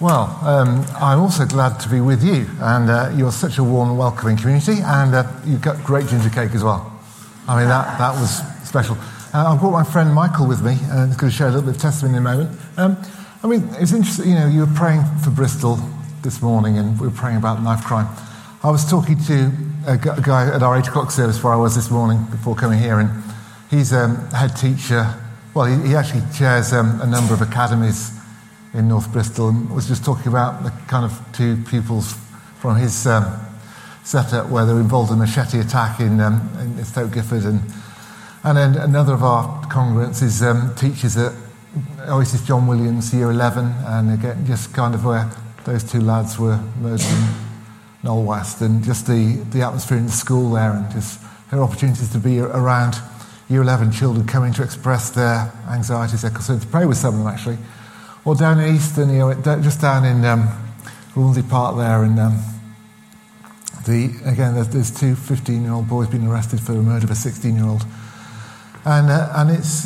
Well, I'm also glad to be with you, and you're such a warm and welcoming community, and you've got great ginger cake as well. I mean, that was special. I've brought my friend Michael with me, and he's going to share a little bit of testimony in a moment. I mean, it's interesting, you were praying for Bristol this morning, and we were praying about knife crime. I was talking to a guy at our 8 o'clock service where I was this morning before coming here, and he's a head teacher. Well, he actually chairs a number of academies in North Bristol, and was just talking about the kind of 2 pupils from his setup where they were involved in a machete attack in Stoke Gifford, and then another of our congregants is teaches at Oasis John Williams, year 11, and again, just kind of where those 2 lads were murdered in Knoll West, and just the atmosphere in the school there, and just her opportunities to be around year 11 children coming to express their anxieties, their concerns, to pray with some of them actually. Or down in Easton, just down in Hornsey Park there, and there's 2 15-year-old boys being arrested for the murder of a 16-year-old, and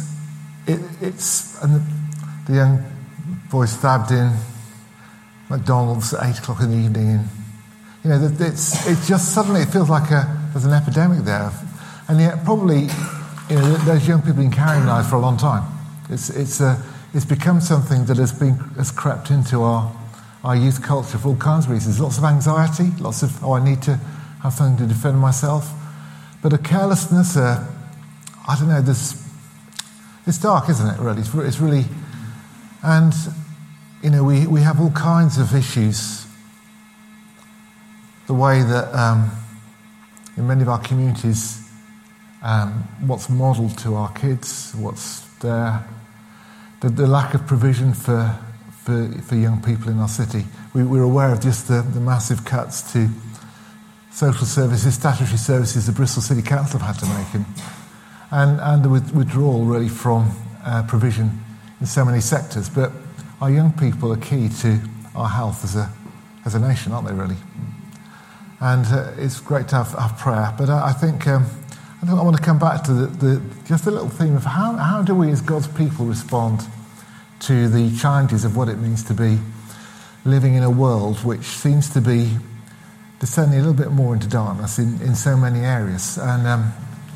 the young boy stabbed in McDonald's at 8 o'clock in the evening, and it's just suddenly it feels like there's an epidemic there, and yet probably those young people have been carrying knives for a long time. It's become something that has crept into our youth culture for all kinds of reasons. Lots of anxiety, lots of, I need to have something to defend myself. But a carelessness, I don't know, it's dark, isn't it, really? It's really, and, we have all kinds of issues. The way that in many of our communities, what's modelled to our kids, what's there, the lack of provision for young people in our city. We're aware of just the massive cuts to social services, statutory services the Bristol City Council have had to make, and the withdrawal really from provision in so many sectors. But our young people are key to our health as a nation, aren't they, really? And it's great to have prayer. But I think I want to come back to just the little theme of how do we as God's people respond to the challenges of what it means to be living in a world which seems to be descending a little bit more into darkness in so many areas. And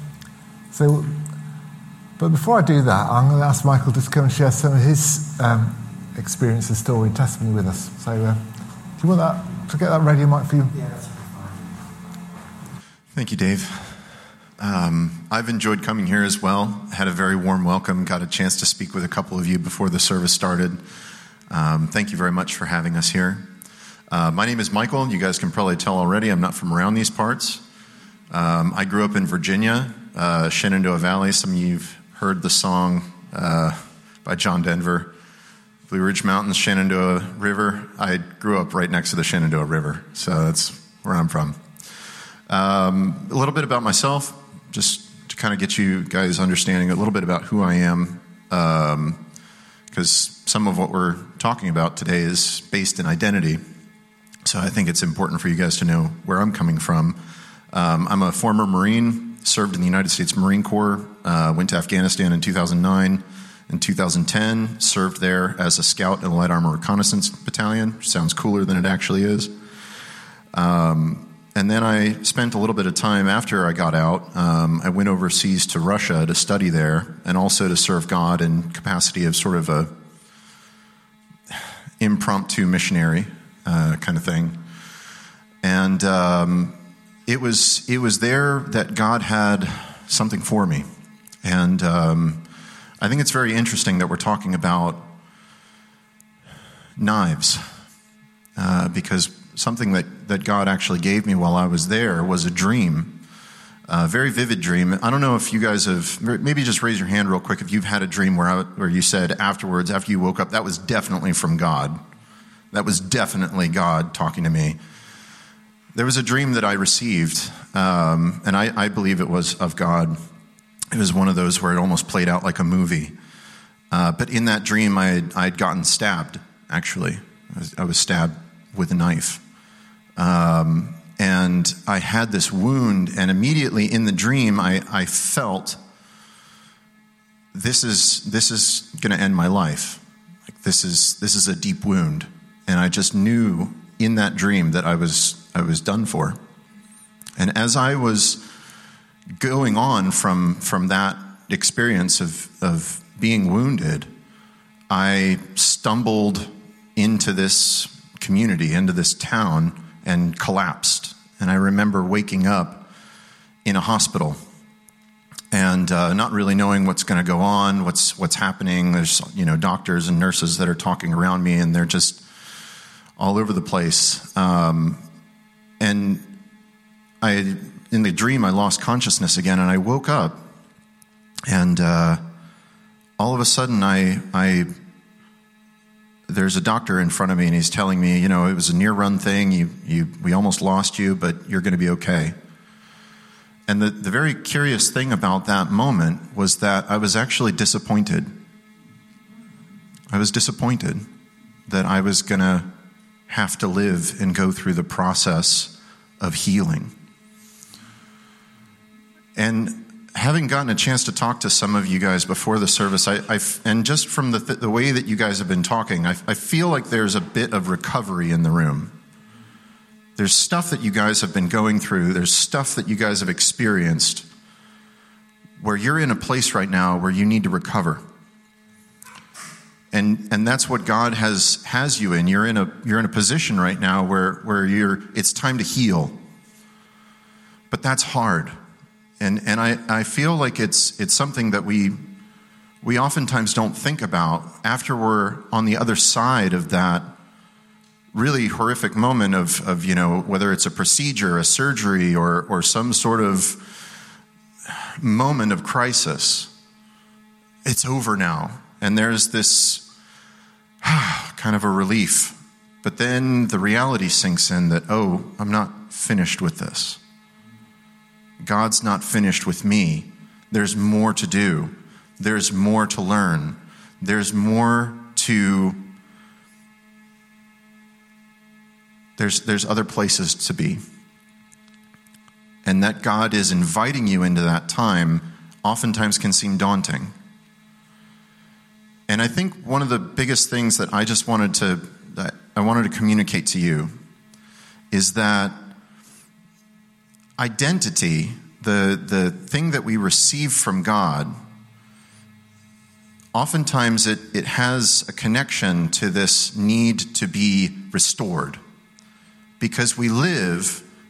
but before I do that, I'm going to ask Michael to come and share some of his experience and story and testimony with us. So do you want that to get that radio mic for you? Yeah, that's fine. Thank you, Dave. I've enjoyed coming here as well. Had a very warm welcome. Got a chance to speak with a couple of you before the service started. Thank you very much for having us here. My name is Michael. You guys can probably tell already I'm not from around these parts. I grew up in Virginia, Shenandoah Valley. Some of you've heard the song by John Denver, Blue Ridge Mountains, Shenandoah River. I grew up right next to the Shenandoah River, so that's where I'm from. A little bit about myself, just to kind of get you guys understanding a little bit about who I am, because some of what we're talking about today is based in identity. So I think it's important for you guys to know where I'm coming from. I'm a former Marine, served in the United States Marine Corps, went to Afghanistan in 2009. In 2010, served there as a scout in the Light Armor Reconnaissance Battalion, which sounds cooler than it actually is. And then I spent a little bit of time after I got out. I went overseas to Russia to study there and also to serve God in capacity of sort of a impromptu missionary kind of thing. And it was there that God had something for me. And I think it's very interesting that we're talking about knives because something that God actually gave me while I was there was a dream, a very vivid dream. I don't know if you guys have, maybe just raise your hand real quick if you've had a dream where you said afterwards, after you woke up, that was definitely from God. That was definitely God talking to me. There was a dream that I received, and I believe it was of God. It was one of those where it almost played out like a movie. But in that dream, I'd gotten stabbed, actually. I was stabbed with a knife. And I had this wound, and immediately in the dream, I felt this is going to end my life. Like this is a deep wound, And I just knew in that dream that I was done for. And as I was going on from that experience of being wounded, I stumbled into this community, into this town, and collapsed. And I remember waking up in a hospital and not really knowing what's going to go on, what's happening. There's doctors and nurses that are talking around me, and they're just all over the place. And in the dream, I lost consciousness again, and I woke up, and all of a sudden, there's a doctor in front of me, and he's telling me, it was a near-run thing. We almost lost you, but you're going to be okay. And the very curious thing about that moment was that I was actually disappointed. I was disappointed that I was going to have to live and go through the process of healing. And having gotten a chance to talk to some of you guys before the service, and just from the way that you guys have been talking, I feel like there's a bit of recovery in the room. There's stuff that you guys have been going through. There's stuff that you guys have experienced where you're in a place right now where you need to recover. And that's what God has you in. You're in a position right now where it's time to heal. But that's hard. And I feel like it's something that we oftentimes don't think about after we're on the other side of that really horrific moment of whether it's a procedure, a surgery, or some sort of moment of crisis. It's over now. And there's this kind of a relief. But then the reality sinks in that, I'm not finished with this. God's not finished with me. There's more to do. There's more to learn. There's more to... There's other places to be. And that God is inviting you into that time oftentimes can seem daunting. And I think one of the biggest things that I wanted to communicate to you is that identity, the thing that we receive from God, oftentimes it has a connection to this need to be restored. Because we're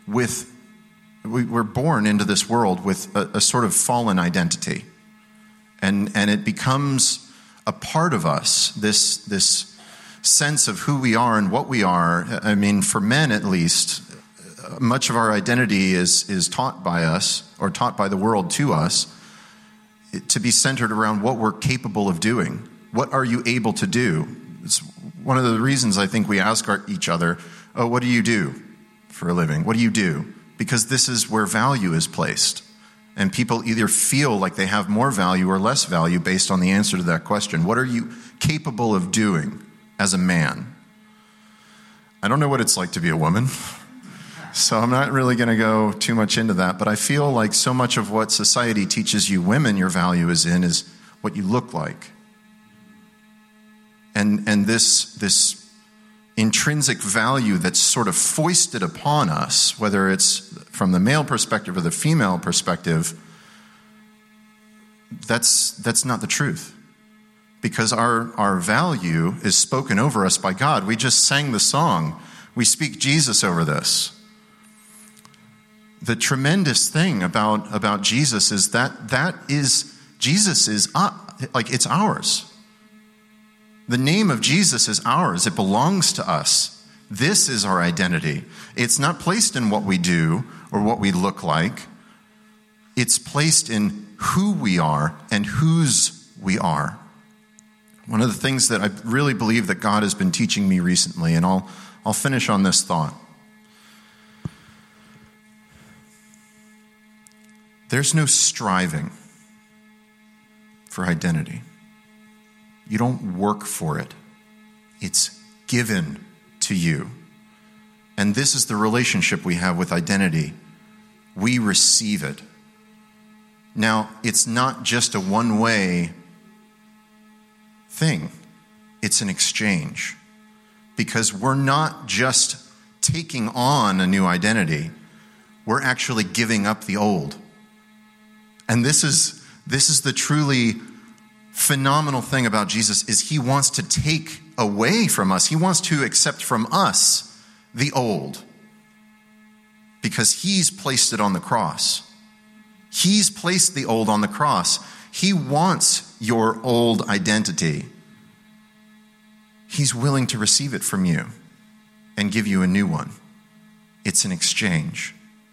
born into this world with a sort of fallen identity. And it becomes a part of us, this sense of who we are and what we are. I mean, for men at least, much of our identity is taught by us, or taught by the world to us, to be centered around what we're capable of doing. What are you able to do? It's one of the reasons I think we ask each other, what do you do for a living? What do you do? Because this is where value is placed. And people either feel like they have more value or less value based on the answer to that question. What are you capable of doing as a man? I don't know what it's like to be a woman, so I'm not really going to go too much into that. But I feel like so much of what society teaches you women your value is in is what you look like. And this intrinsic value that's sort of foisted upon us, whether it's from the male perspective or the female perspective, that's not the truth. Because our value is spoken over us by God. We just sang the song. We speak Jesus over this. The tremendous thing about Jesus is that Jesus is it's ours. The name of Jesus is ours. It belongs to us. This is our identity. It's not placed in what we do or what we look like. It's placed in who we are and whose we are. One of the things that I really believe that God has been teaching me recently, and I'll finish on this thought. There's no striving for identity. You don't work for it. It's given to you. And this is the relationship we have with identity. We receive it. Now, it's not just a one-way thing. It's an exchange. because we're not just taking on a new identity, we're actually giving up the old. And this is the truly phenomenal thing about Jesus, is he wants to take away from us. He wants to accept from us the old, because he's placed it on the cross. He's placed the old on the cross. He wants your old identity. He's willing to receive it from you and give you a new one. It's an exchange.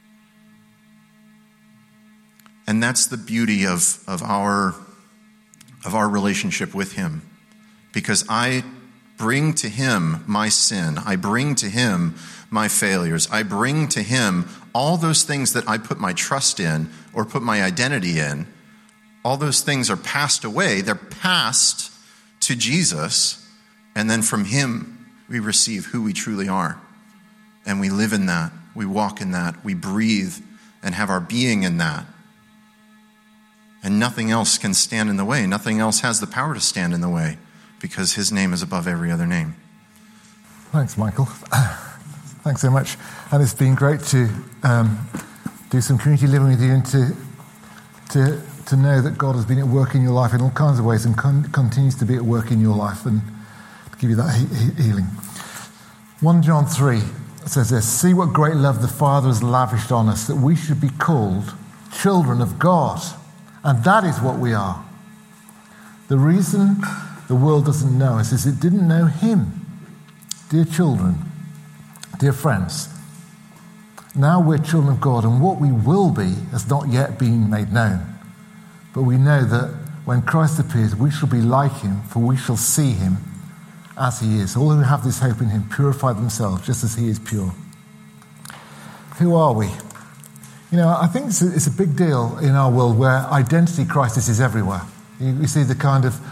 And that's the beauty of our relationship with him. Because I bring to him my sin. I bring to him my failures. I bring to him all those things that I put my trust in or put my identity in. All those things are passed away. They're passed to Jesus. And then from him, we receive who we truly are. And we live in that. We walk in that. We breathe and have our being in that. And nothing else can stand in the way. Nothing else has the power to stand in the way, because his name is above every other name. Thanks, Michael. Thanks so much. And it's been great to do some community living with you, and to know that God has been at work in your life in all kinds of ways and continues to be at work in your life and to give you that healing. 1 John 3 says this: "See what great love the Father has lavished on us, that we should be called children of God. And that is what we are. The reason the world doesn't know us is it didn't know him." Dear children, dear friends, now we're children of God, and what we will be has not yet been made known. But we know that when Christ appears, we shall be like him, for we shall see him as he is. All who have this hope in him purify themselves just as he is pure. Who are we? You know, I think it's a big deal in our world where identity crisis is everywhere. You see the kind of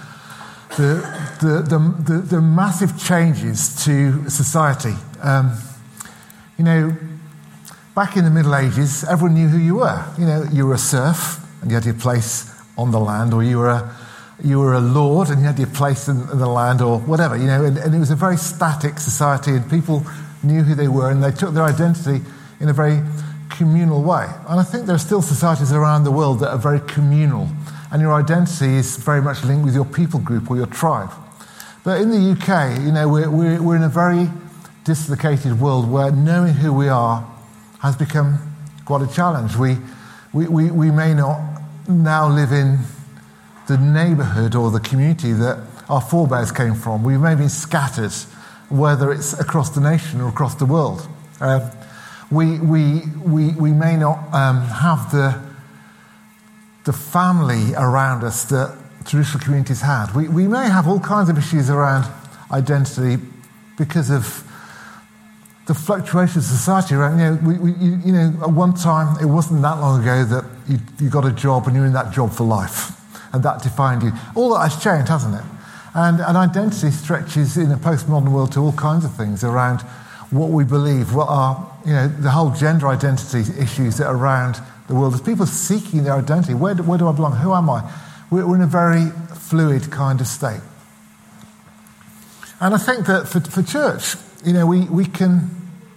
the massive changes to society. You know, back in the Middle Ages, everyone knew who you were. You know, you were a serf and you had your place on the land, or you were a lord and you had your place in the land, or whatever. You know, and it was a very static society, and people knew who they were, and they took their identity in a very communal way. And I think there are still societies around the world that are very communal, and your identity is very much linked with your people group or your tribe. But in the UK, you know, we're in a very dislocated world where knowing who we are has become quite a challenge. We may not now live in the neighbourhood or the community that our forebears came from. We may have been scattered, whether it's across the nation or across the world. We may not have the family around us that traditional communities had. We may have all kinds of issues around identity because of the fluctuations of society around. You know, at one time, it wasn't that long ago that you got a job and you're in that job for life, and that defined you. All that has changed, hasn't it? And identity stretches in a postmodern world to all kinds of things around what we believe, what are, you know, the whole gender identity issues that are around the world. There's people seeking their identity. Where do I belong? Who am I? We're in a very fluid kind of state. And I think that for church, you know, we can,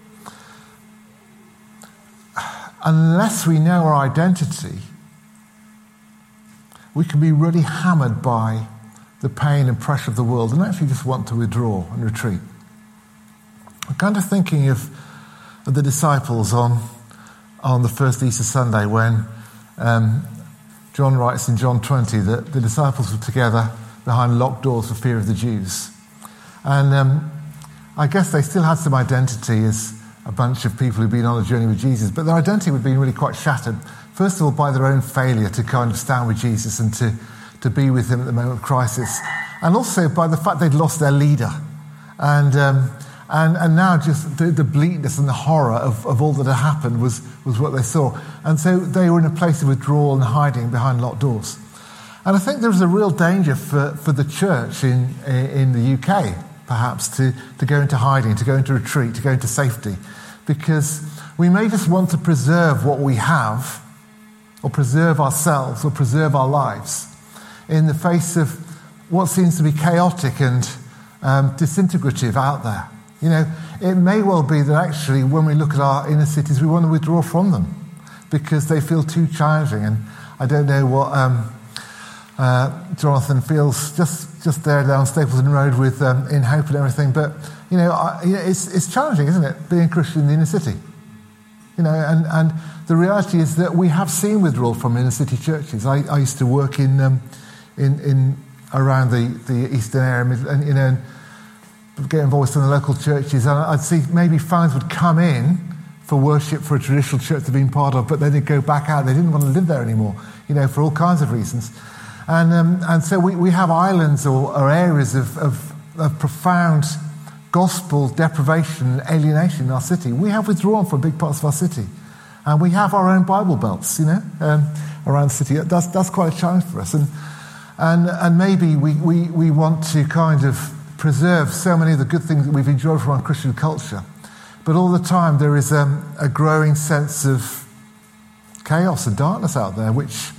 unless we know our identity, we can be really hammered by the pain and pressure of the world and actually just want to withdraw and retreat. I'm kind of thinking of the disciples on the first Easter Sunday when John writes in John 20 that the disciples were together behind locked doors for fear of the Jews. And I guess they still had some identity as a bunch of people who'd been on a journey with Jesus, but their identity had been really quite shattered. First of all, by their own failure to kind of stand with Jesus and to be with him at the moment of crisis. And also by the fact they'd lost their leader. And now just the bleakness and the horror of all that had happened was what they saw. And so they were in a place of withdrawal and hiding behind locked doors. And I think there was a real danger for the church in the UK, perhaps, to go into hiding, to go into retreat, to go into safety. Because we may just want to preserve what we have, or preserve ourselves, or preserve our lives in the face of what seems to be chaotic and disintegrative out there. You know, it may well be that actually when we look at our inner cities, we want to withdraw from them because they feel too challenging. And I don't know what Jonathan feels just there down Stapleton Road with In Hope and everything. But, you know, it's challenging, isn't it, being a Christian in the inner city? You know, and the reality is that we have seen withdrawal from inner city churches. I used to work in around the eastern area, and you know, get involved in the local churches, and I'd see maybe fans would come in for worship for a traditional church they've been part of, but then they'd go back out. They didn't want to live there anymore, you know, for all kinds of reasons. And so we have islands or areas of profound gospel deprivation and alienation in our city. We have withdrawn from big parts of our city. And we have our own Bible belts, you know, around the city. That's quite a challenge for us. And maybe we want to kind of preserve so many of the good things that we've enjoyed from our Christian culture. But all the time there is a growing sense of chaos and darkness out there, which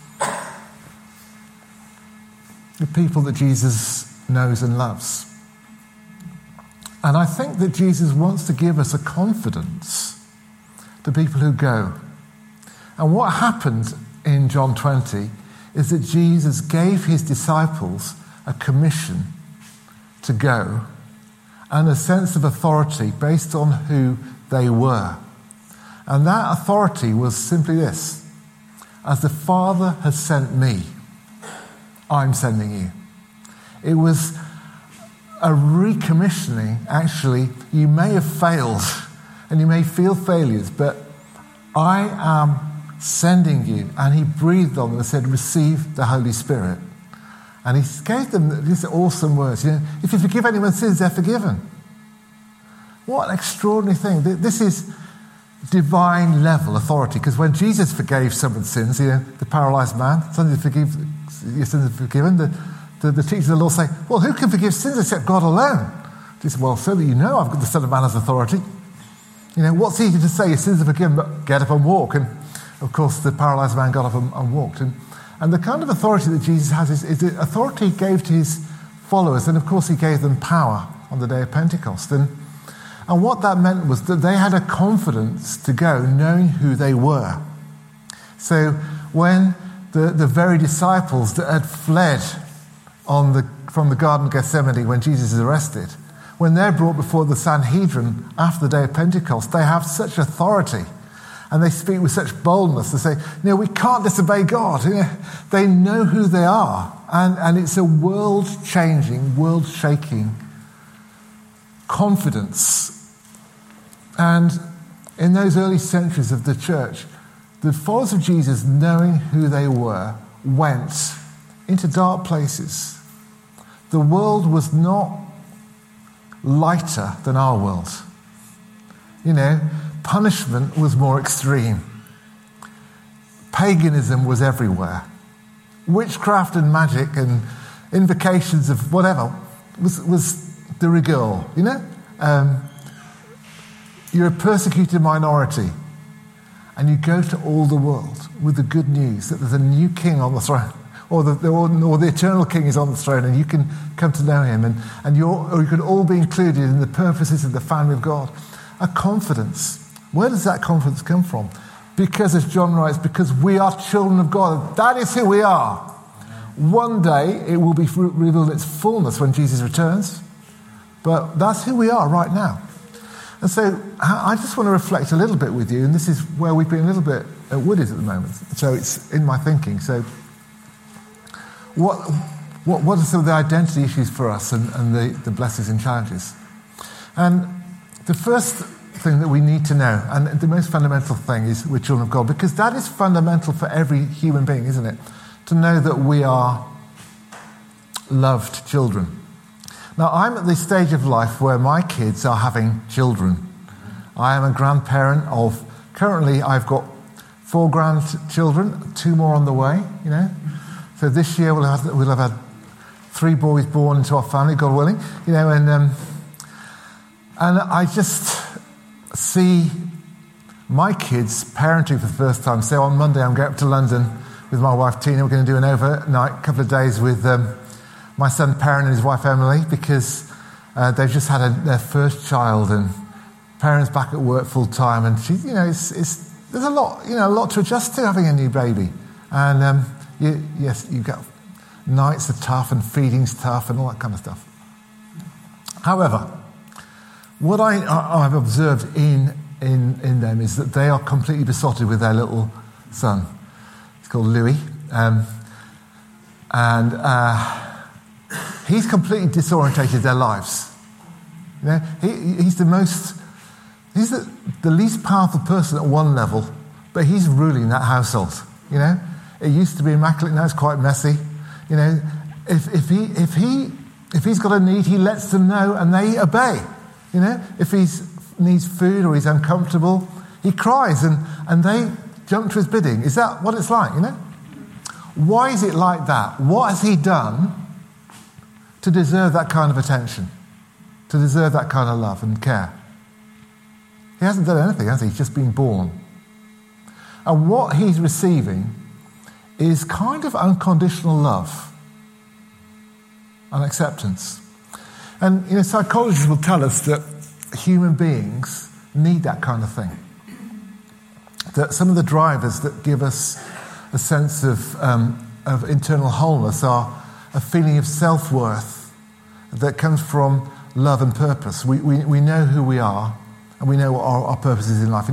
the people that Jesus knows and loves. And I think that Jesus wants to give us a confidence to people who go. And what happened in John 20 is that Jesus gave his disciples a commission to go and a sense of authority based on who they were. And that authority was simply this: as the Father has sent me, I'm sending you. It was a recommissioning. Actually, you may have failed and you may feel failures, but I am sending you. And he breathed on them and said, receive the Holy Spirit. And he gave them these awesome words. You know, if you forgive anyone's sins, they're forgiven. What an extraordinary thing. This is divine level authority, because when Jesus forgave someone's sins, you know, the paralyzed man, your sins are forgiven. The teachers of the law say, well, who can forgive sins except God alone? He said, well, so that you know I've got the Son of Man as authority. You know, what's easy to say? Your sins are forgiven, but get up and walk. And of course, the paralyzed man got up and walked. And the kind of authority that Jesus has is the authority he gave to his followers. And of course, he gave them power on the day of Pentecost. And what that meant was that they had a confidence to go, knowing who they were. So when the very disciples that had fled from the Garden of Gethsemane when Jesus is arrested, when they're brought before the Sanhedrin after the day of Pentecost, they have such authority and they speak with such boldness. They say, you know, we can't disobey God. You know, they know who they are. And it's a world-changing, world-shaking confidence. And in those early centuries of the church, the followers of Jesus, knowing who they were, went into dark places. The world was not lighter than our world. You know, punishment was more extreme. Paganism was everywhere. Witchcraft and magic and invocations of whatever was de rigueur, you know? You're a persecuted minority, and you go to all the world with the good news that there's a new king on the throne, or the eternal king is on the throne, and you can come to know him, and you can all be included in the purposes of the family of God. A confidence. Where does that confidence come from? Because, as John writes, because we are children of God. That is who we are. One day it will be revealed in its fullness when Jesus returns, but that's who we are right now. And so I just want to reflect a little bit with you, and this is where we've been a little bit at Woodies at the moment, so it's in my thinking. So what are some of the identity issues for us and the blessings and challenges? And the first thing that we need to know, and the most fundamental thing, is we're children of God, because that is fundamental for every human being, isn't it? To know that we are loved children. Now, I'm at the stage of life where my kids are having children. I am a grandparent of, currently I've got 4 grandchildren, 2 more on the way, you know. So this year we'll have had 3 boys born into our family, God willing, you know, and I just see my kids parenting for the first time. So on Monday I'm going up to London with my wife Tina. We're going to do an overnight couple of days with my son Perrin and his wife Emily, because They've just had their first child, and parents back at work full time, and she, there's a lot to adjust to having a new baby. And you've got nights are tough and feeding's tough and all that kind of stuff. However, what I've observed in them is that they are completely besotted with their little son. He's called Louis, and he's completely disorientated their lives. He's the least powerful person at one level, but he's ruling that household. It used to be immaculate, now it's quite messy. If he's got a need, he lets them know and they obey. If he needs food or he's uncomfortable, he cries and they jump to his bidding. Is that what it's like? Why is it like that? What has he done to deserve that kind of attention, to deserve that kind of love and care? He hasn't done anything, has he? He's just been born. And what he's receiving is kind of unconditional love and acceptance. And psychologists will tell us that human beings need that kind of thing. That some of the drivers that give us a sense of internal wholeness are a feeling of self-worth that comes from love and purpose. We know who we are, and we know what our purpose is in life.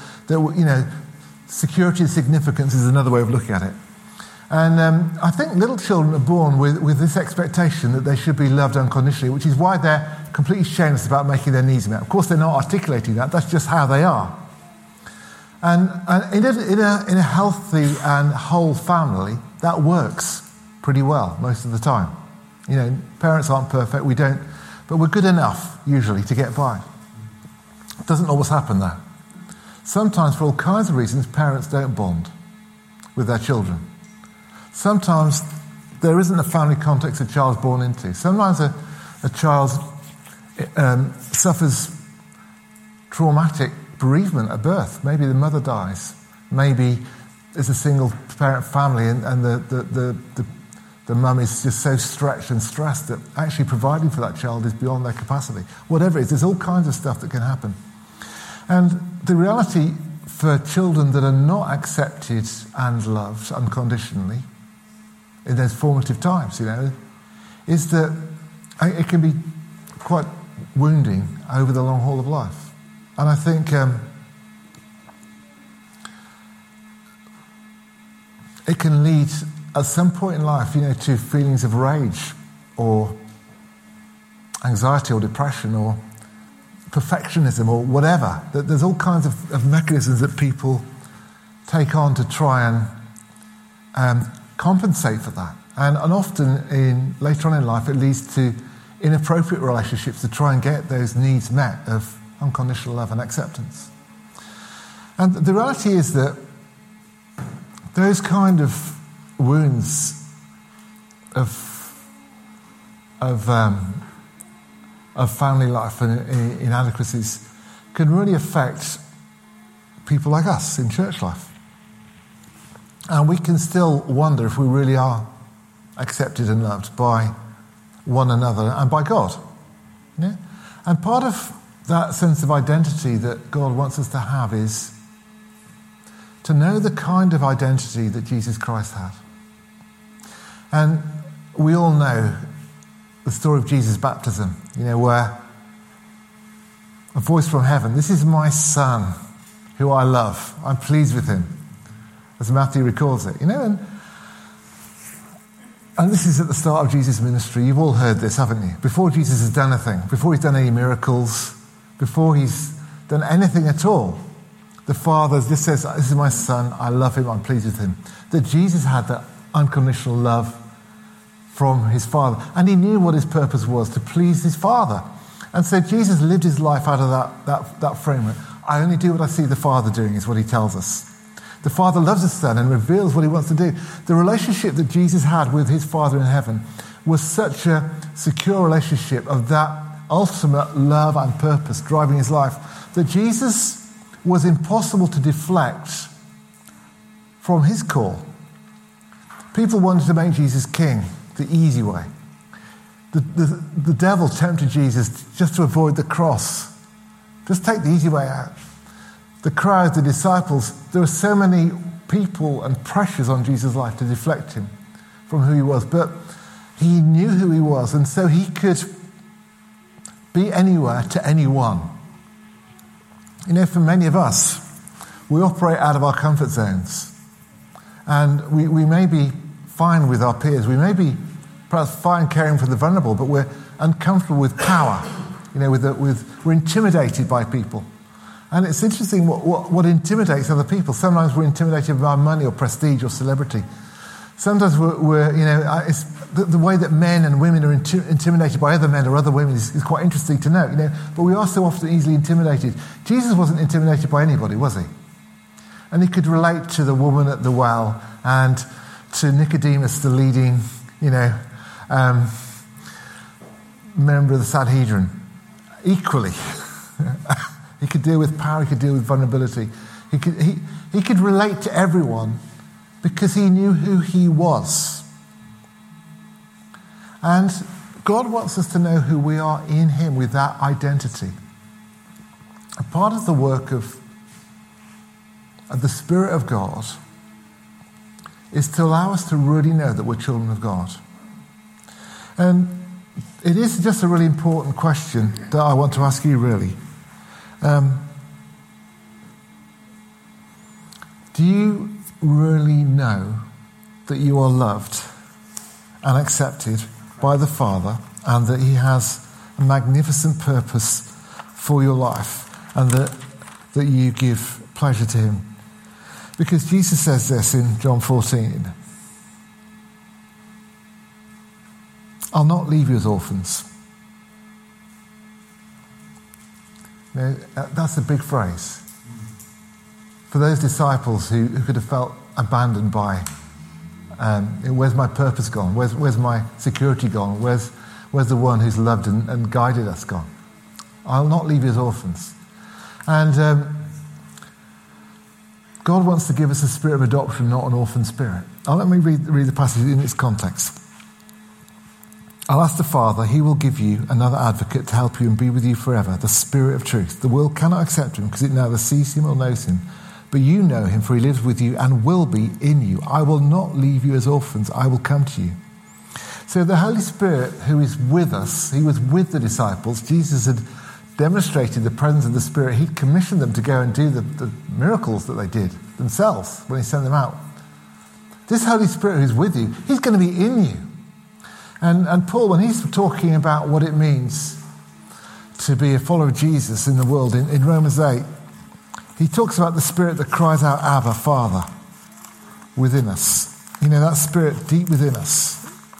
Security and significance is another way of looking at it. And I think little children are born with this expectation that they should be loved unconditionally, which is why they're completely shameless about making their needs met. Of course, they're not articulating that. That's just how they are. And in a healthy and whole family, that works pretty well most of the time. Parents aren't perfect, we don't, but we're good enough, usually, to get by. It doesn't always happen, though. Sometimes, for all kinds of reasons, parents don't bond with their children. Sometimes there isn't a family context a child's born into. Sometimes a child suffers traumatic bereavement at birth. Maybe the mother dies. Maybe it's a single parent family and the mum is just so stretched and stressed that actually providing for that child is beyond their capacity. Whatever it is, there's all kinds of stuff that can happen. And the reality for children that are not accepted and loved unconditionally in those formative times, is that it can be quite wounding over the long haul of life. And I think it can lead at some point in life, to feelings of rage or anxiety or depression or perfectionism or whatever. There's all kinds of mechanisms that people take on to try and compensate for that. And often later on in life it leads to inappropriate relationships to try and get those needs met of unconditional love and acceptance. And the reality is that those kind of wounds of family life and inadequacies can really affect people like us in church life. And we can still wonder if we really are accepted and loved by one another and by God. And part of that sense of identity that God wants us to have is to know the kind of identity that Jesus Christ had. And we all know the story of Jesus' baptism, where a voice from heaven, "This is my son who I love. I'm pleased with him," as Matthew records it. And this is at the start of Jesus' ministry. You've all heard this, haven't you? Before Jesus has done anything, before he's done any miracles, before he's done anything at all, the Father just says, "This is my son, I love him, I'm pleased with him." That Jesus had that unconditional love from his Father. And he knew what his purpose was, to please his Father. And so Jesus lived his life out of that framework. I only do what I see the Father doing, is what he tells us. The Father loves the Son and reveals what he wants to do. The relationship that Jesus had with his Father in heaven was such a secure relationship of that ultimate love and purpose driving his life, that Jesus was impossible to deflect from his call. People wanted to make Jesus king the easy way. The devil tempted Jesus just to avoid the cross. Just take the easy way out. The crowd, the disciples, there were so many people and pressures on Jesus' life to deflect him from who he was. But he knew who he was, and so he could be anywhere to anyone. You know, for many of us, we operate out of our comfort zones. And we may be fine with our peers. We may be perhaps fine caring for the vulnerable, but we're uncomfortable with power. You know, we're intimidated by people. And it's interesting what intimidates other people. Sometimes we're intimidated by money or prestige or celebrity. Sometimes we're you know, it's the way that men and women are intimidated by other men or other women is quite interesting to note. You know, but we are so often easily intimidated. Jesus wasn't intimidated by anybody, was he? And he could relate to the woman at the well and to Nicodemus, the leading, you know, member of the Sanhedrin. Equally. He could deal with power, he could deal with vulnerability. He could relate to everyone because he knew who he was. And God wants us to know who we are in him with that identity. A part of the work of the Spirit of God is to allow us to really know that we're children of God. And it is just a really important question that I want to ask you, really. Do you really know that you are loved and accepted by the Father, and that he has a magnificent purpose for your life, and that you give pleasure to him? Because Jesus says this in John 14. I'll not leave you as orphans. You know, that's a big phrase. For those disciples who could have felt abandoned by, where's my purpose gone? Where's my security gone? Where's the one who's loved and guided us gone? I'll not leave you as orphans. And God wants to give us a spirit of adoption, not an orphan spirit. Let me read the passage in its context. I'll ask the Father, he will give you another advocate to help you and be with you forever, the Spirit of truth. The world cannot accept him because it neither sees him or knows him. But you know him, for he lives with you and will be in you. I will not leave you as orphans. I will come to you. So the Holy Spirit, who is with us, he was with the disciples. Jesus had demonstrated the presence of the Spirit. He commissioned them to go and do the miracles that they did themselves when he sent them out. This Holy Spirit who's with you, he's going to be in you. And Paul, when he's talking about what it means to be a follower of Jesus in the world, in Romans 8, he talks about the Spirit that cries out, Abba, Father, within us. You know, that Spirit deep within us.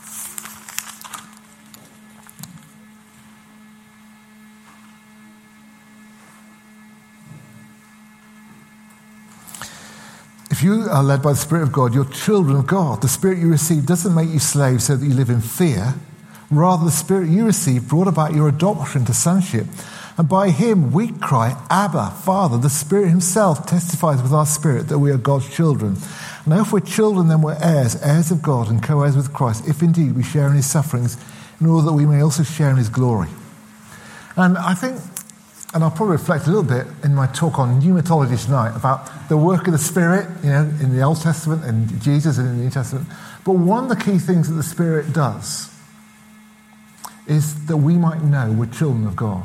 If you are led by the Spirit of God, you're children of God. The Spirit you receive doesn't make you slaves so that you live in fear. Rather, the Spirit you receive brought about your adoption to sonship. And by him we cry, Abba, Father. The Spirit himself testifies with our spirit that we are God's children. Now if we're children, then we're heirs, heirs of God and co-heirs with Christ, if indeed we share in his sufferings, in order that we may also share in his glory. And I think, and I'll probably reflect a little bit in my talk on pneumatology tonight about the work of the Spirit, you know, in the Old Testament and Jesus and in the New Testament. But one of the key things that the Spirit does is that we might know we're children of God.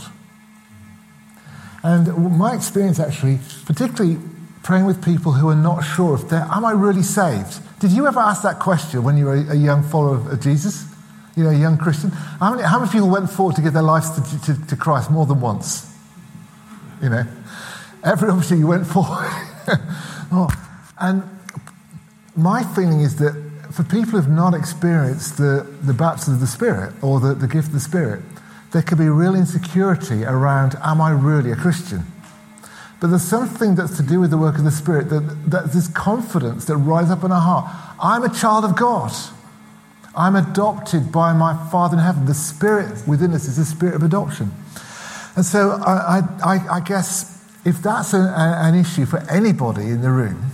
And my experience actually, particularly praying with people who are not sure if am I really saved? Did you ever ask that question when you were a young follower of Jesus? You know, a young Christian? How many people went forward to give their lives to Christ more than once? You know, every opportunity you went forward. And my feeling is that for people who have not experienced the baptism of the Spirit or the gift of the Spirit, there could be real insecurity around, am I really a Christian? But there's something that's to do with the work of the Spirit, that this confidence that rises up in our heart. I'm a child of God. I'm adopted by my Father in heaven. The Spirit within us is the Spirit of adoption. And so I guess if that's an issue for anybody in the room,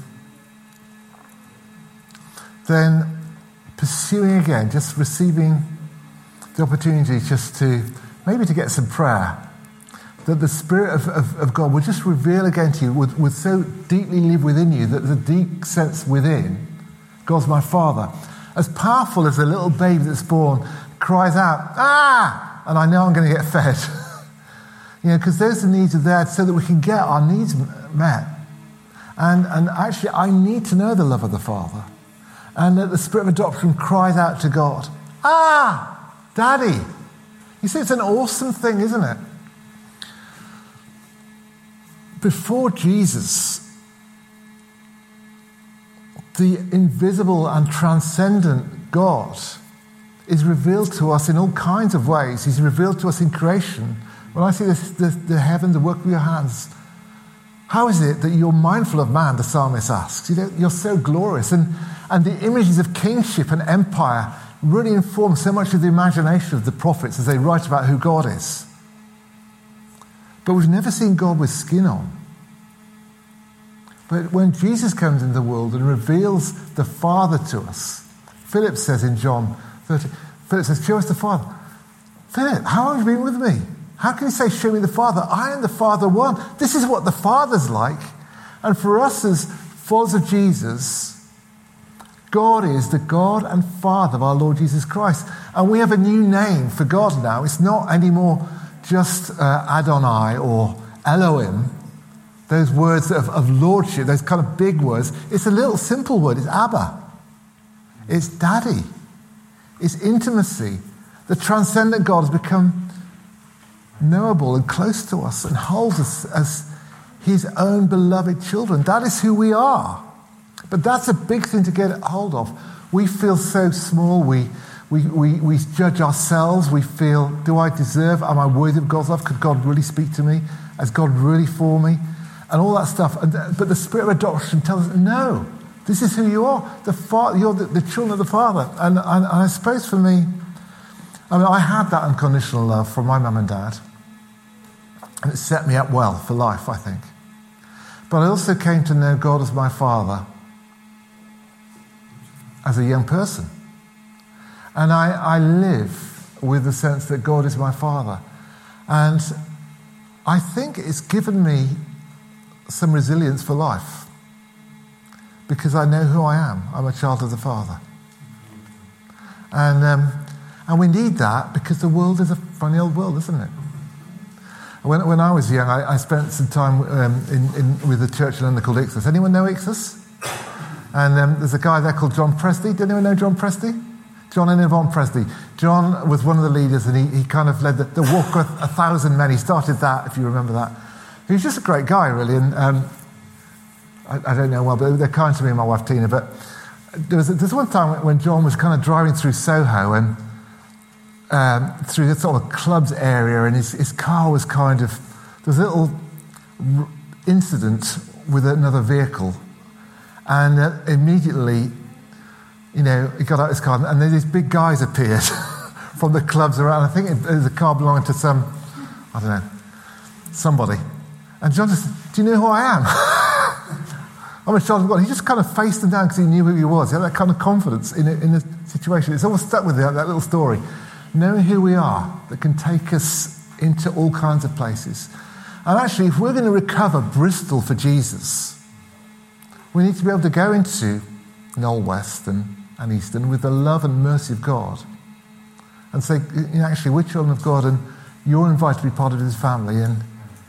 then pursuing again, just receiving the opportunity just to maybe to get some prayer, that the Spirit of God would just reveal again to you, would so deeply live within you, that there's a deep sense within, God's my Father. As powerful as a little baby that's born cries out, "Ah!" and I know I'm going to get fed. Because those needs are there so that we can get our needs met. And actually, I need to know the love of the Father. And that the Spirit of adoption cries out to God, "Ah, Daddy." You see, it's an awesome thing, isn't it? Before Jesus, the invisible and transcendent God is revealed to us in all kinds of ways. He's revealed to us in creation. When I see the heavens, the work of your hands, how is it that you're mindful of man, the psalmist asks? You're so glorious. And the images of kingship and empire really inform so much of the imagination of the prophets as they write about who God is. But we've never seen God with skin on. But when Jesus comes into the world and reveals the Father to us, Philip says in John 30, Philip says, "Show us the Father." Philip, how long have you been with me? How can you say, "Show me the Father"? I and the Father one. This is what the Father's like. And for us as followers of Jesus, God is the God and Father of our Lord Jesus Christ. And we have a new name for God now. It's not anymore just Adonai or Elohim, those words of lordship, those kind of big words. It's a little simple word. It's Abba. It's Daddy. It's intimacy. The transcendent God has become knowable and close to us and holds us as his own beloved children. That is who we are. But that's a big thing to get hold of. We feel so small. We judge ourselves. We feel, do I deserve, am I worthy of God's love? Could God really speak to me? Is God really for me? And all that stuff. But the Spirit of adoption tells us, no, this is who you are. You're the children of the Father. And I suppose for me, I had that unconditional love from my mum and dad. And it set me up well for life, I think. But I also came to know God as my Father as a young person. And I live with the sense that God is my Father. And I think it's given me some resilience for life. Because I know who I am. I'm a child of the Father. And we need that because the world is a funny old world, isn't it? When I was young, I spent some time with the church in London called Ixus. Anyone know Ixus? And there's a guy there called John Presty. Did anyone know John Presty? John and Yvonne Presty. John was one of the leaders, and he kind of led the Walk with 1,000 Men. He started that, if you remember that. He was just a great guy, really. And I don't know well, but they're kind to me and my wife Tina. But there's one time when John was kind of driving through Soho and through the sort of clubs area, and his car was kind of, there was a little incident with another vehicle, and immediately, he got out of his car, and then these big guys appeared from the clubs around. I think it was a car belonging to somebody. And John just, "Do you know who I am?" I'm a child of God. He just kind of faced them down because he knew who he was. He had that kind of confidence in a situation. It's almost stuck with that little story. Knowing who we are, that can take us into all kinds of places. And actually, if we're going to recover Bristol for Jesus, we need to be able to go into Knoll West and Easton with the love and mercy of God and say, actually, we're children of God and you're invited to be part of his family. And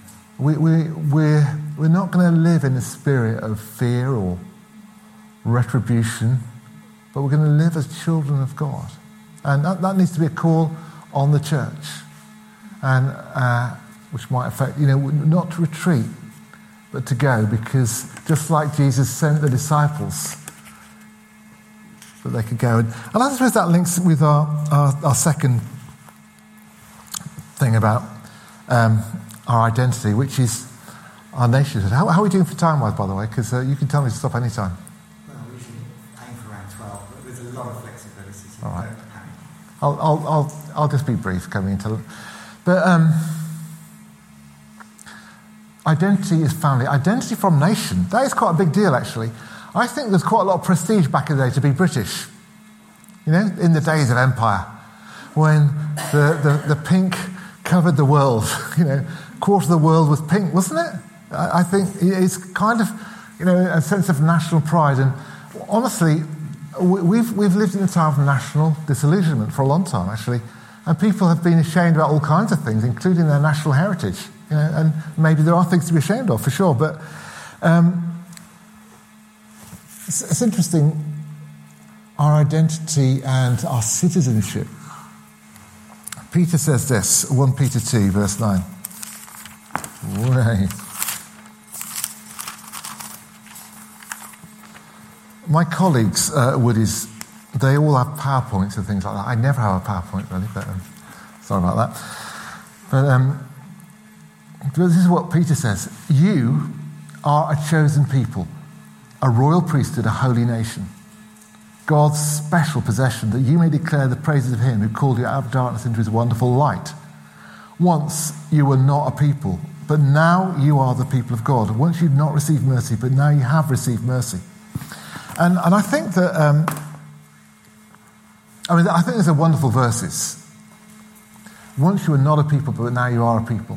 we're not going to live in a spirit of fear or retribution, but we're going to live as children of God. And that needs to be a call on the church, and which might affect, not to retreat, but to go, because just like Jesus sent the disciples, that they could go. And I suppose that links with our second thing about our identity, which is our nationhood. How are we doing for time-wise, by the way? Because you can tell me to stop any time. Well, we should aim for around 12, but there's a lot of flexibility. So all right. I'll just be brief coming into it. But identity is family. Identity from nation. That is quite a big deal, actually. I think there's quite a lot of prestige back in the day to be British. In the days of empire. when the pink covered the world. Quarter of the world was pink, wasn't it? I think it's kind of, a sense of national pride. And honestly, we've lived in a time of national disillusionment for a long time, actually. And people have been ashamed about all kinds of things, including their national heritage. And maybe there are things to be ashamed of, for sure. But it's interesting, our identity and our citizenship. Peter says this, 1 Peter 2, verse 9. Right. My colleagues at Woody's, they all have PowerPoints and things like that. I never have a PowerPoint, really, but sorry about that. But this is what Peter says. You are a chosen people, a royal priesthood, a holy nation, God's special possession, that you may declare the praises of him who called you out of darkness into his wonderful light. Once you were not a people, but now you are the people of God. Once you'd not received mercy, but now you have received mercy. And I think that, I think there's a wonderful verses. Once you were not a people, but now you are a people.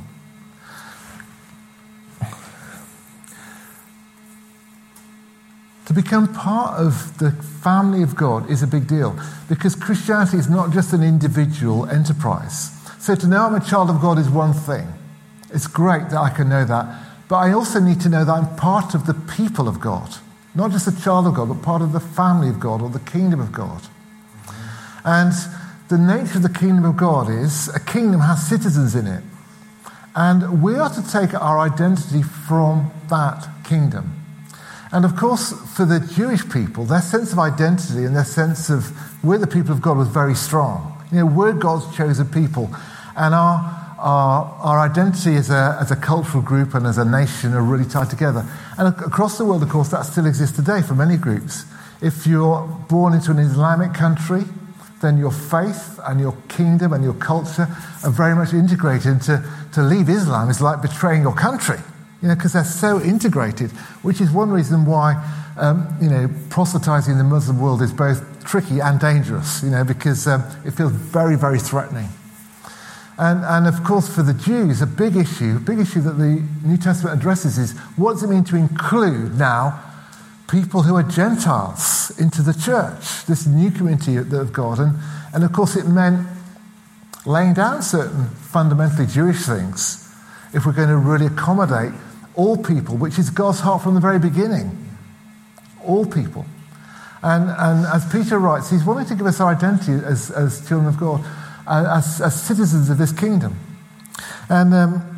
To become part of the family of God is a big deal, because Christianity is not just an individual enterprise. So to know I'm a child of God is one thing. It's great that I can know that, but I also need to know that I'm part of the people of God. Not just a child of God, but part of the family of God or the kingdom of God. And the nature of the kingdom of God is a kingdom has citizens in it. And we are to take our identity from that kingdom. And of course, for the Jewish people, their sense of identity and their sense of we're the people of God was very strong. We're God's chosen people. And our identity as a cultural group and as a nation are really tied together. And across the world, of course, that still exists today for many groups. If you're born into an Islamic country, then your faith and your kingdom and your culture are very much integrated. To leave Islam is like betraying your country, because they're so integrated, which is one reason why, proselytizing in the Muslim world is both tricky and dangerous, because it feels very, very threatening. And of course, for the Jews, a big issue that the New Testament addresses is, what does it mean to include now people who are Gentiles into the church, this new community of God? And of course, it meant laying down certain fundamentally Jewish things if we're going to really accommodate all people, which is God's heart from the very beginning. All people. And as Peter writes, he's wanting to give us our identity as children of God, as citizens of this kingdom. And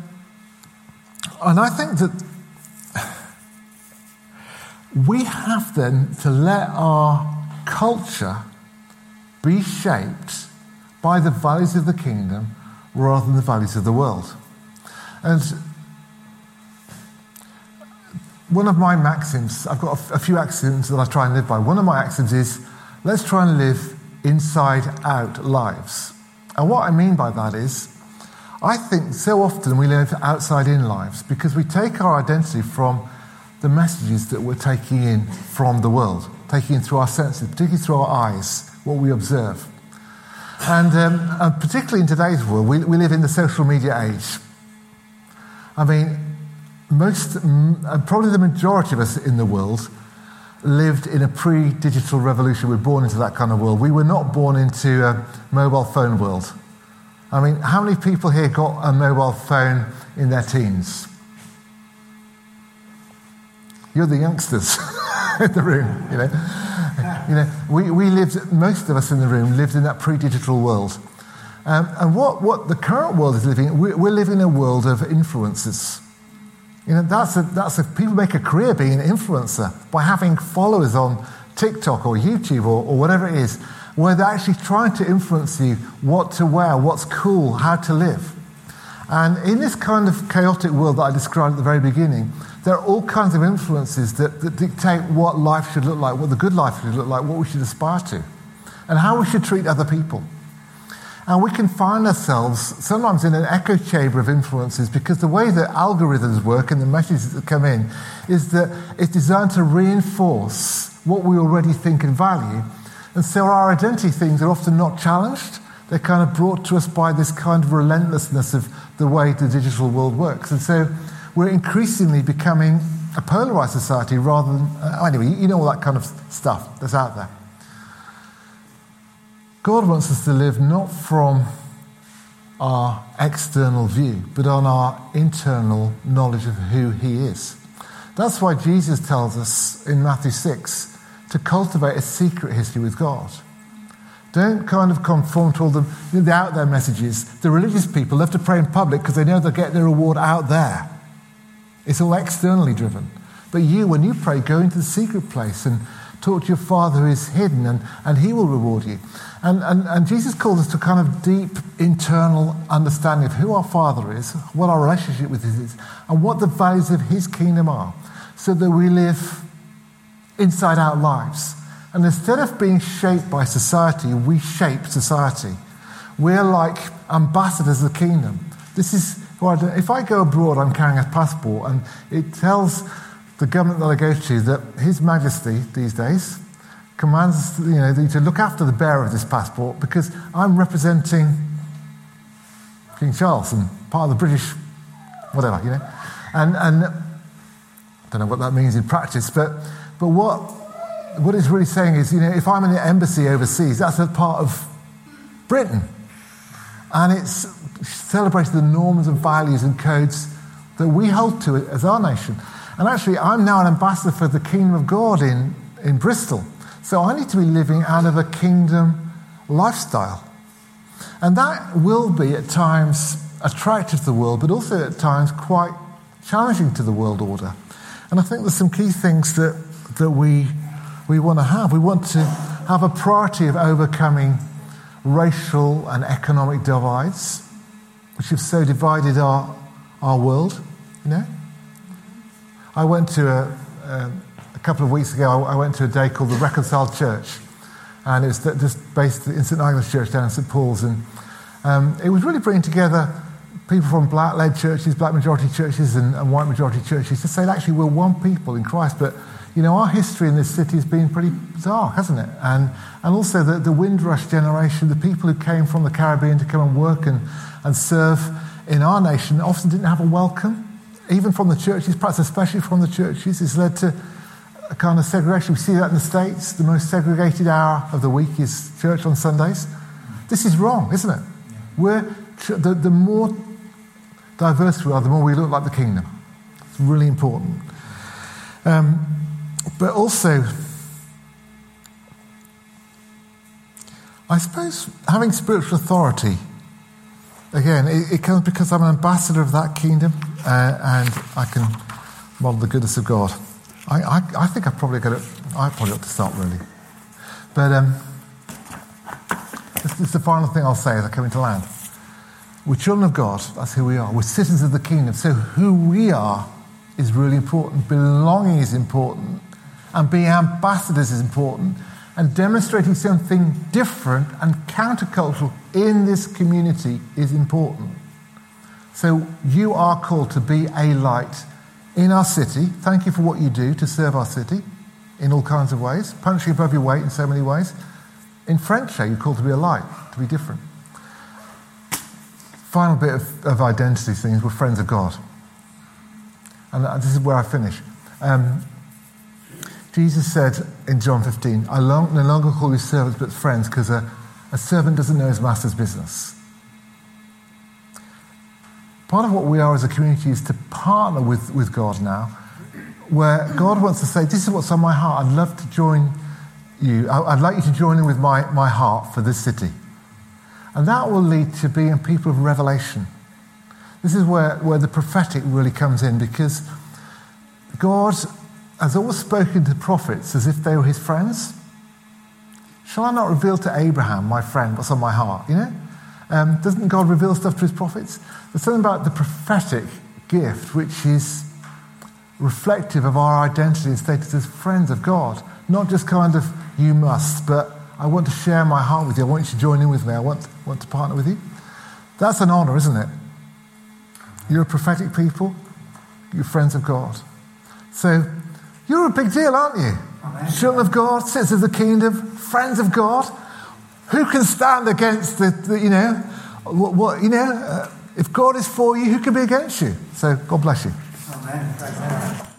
I think that we have then to let our culture be shaped by the values of the kingdom rather than the values of the world. And one of my maxims, I've got a few axioms that I try and live by. One of my axioms is, let's try and live inside-out lives. And what I mean by that is, I think so often we live outside-in lives because we take our identity from the messages that we're taking in from the world, taking in through our senses, particularly through our eyes, what we observe. And particularly in today's world, we live in the social media age. I mean, probably the majority of us in the world lived in a pre-digital revolution. We were born into that kind of world. We were not born into a mobile phone world. I mean, how many people here got a mobile phone in their teens? You're the youngsters in the room, We lived, most of us in the room lived in that pre-digital world. And what the current world is living, we're living in a world of influencers. People make a career being an influencer by having followers on TikTok or YouTube or whatever it is, where they're actually trying to influence you what to wear, what's cool, how to live. And in this kind of chaotic world that I described at the very beginning, there are all kinds of influences that dictate what life should look like, what the good life should look like, what we should aspire to, and how we should treat other people. And we can find ourselves sometimes in an echo chamber of influences because the way that algorithms work and the messages that come in is that it's designed to reinforce what we already think and value. And so our identity things are often not challenged. They're kind of brought to us by this kind of relentlessness of the way the digital world works. And so we're increasingly becoming a polarized society rather than... anyway, you know all that kind of stuff that's out there. God wants us to live not from our external view, but on our internal knowledge of who he is. That's why Jesus tells us in Matthew 6 to cultivate a secret history with God. Don't kind of conform to all the out there messages. The religious people love to pray in public because they know they'll get their reward out there. It's all externally driven. But you, when you pray, go into the secret place and talk to your Father who is hidden, and he will reward you. And Jesus calls us to kind of deep internal understanding of who our Father is, what our relationship with him is, and what the values of his kingdom are, so that we live inside-out lives. And instead of being shaped by society, we shape society. We're like ambassadors of the kingdom. This is if I go abroad, I'm carrying a passport, and it tells the government that I go to that His Majesty these days commands us to look after the bearer of this passport, because I'm representing King Charles and part of the British whatever, and I don't know what that means in practice, but what it's really saying is, if I'm in the embassy overseas, that's a part of Britain, and it's celebrating the norms and values and codes that we hold to as our nation. And actually, I'm now an ambassador for the kingdom of God in Bristol. So I need to be living out of a kingdom lifestyle. And that will be at times attractive to the world, but also at times quite challenging to the world order. And I think there's some key things that we want to have. We want to have a priority of overcoming racial and economic divides, which have so divided our world, I went to a couple of weeks ago, I went to a day called the Reconciled Church, and it was just based in St Agnes Church down in St Paul's, and it was really bringing together people from black-led churches, black majority churches, and white majority churches to say, actually, we're one people in Christ, but our history in this city has been pretty bizarre, hasn't it? And also the Windrush generation, the people who came from the Caribbean to come and work and serve in our nation often didn't have a welcome, even from the churches, perhaps especially from the churches. It's led to a kind of segregation. We see that in the States. The most segregated hour of the week is church on Sundays. This is wrong, isn't it? The more diverse we are, the more we look like the kingdom. It's really important. But also, I suppose having spiritual authority, again, it comes because I'm an ambassador of that kingdom, and I can model the goodness of God. I think I probably ought to stop, really. But this is the final thing I'll say as I come into land. We're children of God, that's who we are. We're citizens of the kingdom, so who we are is really important. Belonging is important. And being ambassadors is important. And demonstrating something different and countercultural in this community is important. So you are called to be a light in our city. Thank you for what you do to serve our city in all kinds of ways. Punching above your weight in so many ways. In French, you're called to be a light, to be different. Final bit of identity things, we're friends of God. And this is where I finish. Jesus said in John 15, I no longer call you servants but friends, because a servant doesn't know his master's business. Part of what we are as a community is to partner with God now, where God wants to say, this is what's on my heart. I'd love to join you. I'd like you to join in with my heart for this city. And that will lead to being people of revelation. This is where the prophetic really comes in, because God has always spoken to prophets as if they were his friends. Shall I not reveal to Abraham, my friend, what's on my heart? Doesn't God reveal stuff to his prophets? There's something about the prophetic gift which is reflective of our identity and status as friends of God. Not just kind of, you must, but I want to share my heart with you. I want you to join in with me. I want to partner with you. That's an honor, isn't it? You're a prophetic people. You're friends of God. So, you're a big deal, aren't you? Amen. Children of God, citizens of the kingdom, friends of God. Who can stand against if God is for you, who can be against you? So God bless you. Amen.